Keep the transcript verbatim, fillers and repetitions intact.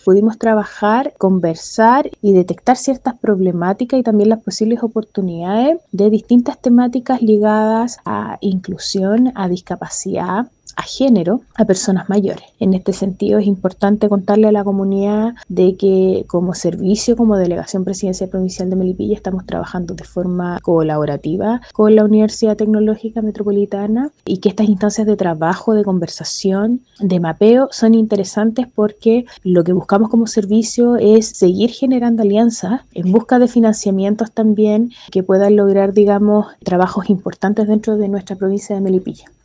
pudimos trabajar, conversar y detectar ciertas problemáticas y también las posibles oportunidades de distintas temáticas ligadas a inclusión, a discapacidad, a género, a personas mayores. En este sentido es importante contarle a la comunidad de que como servicio, como Delegación Presidencial Provincial de Melipilla, estamos trabajando de forma colaborativa con la Universidad Tecnológica Metropolitana y que estas instancias de trabajo, de conversación, de mapeo son interesantes porque lo que buscamos como servicio es seguir generando alianzas en busca de financiamientos también que puedan lograr, digamos, trabajos importantes dentro de nuestra provincia de Melipilla.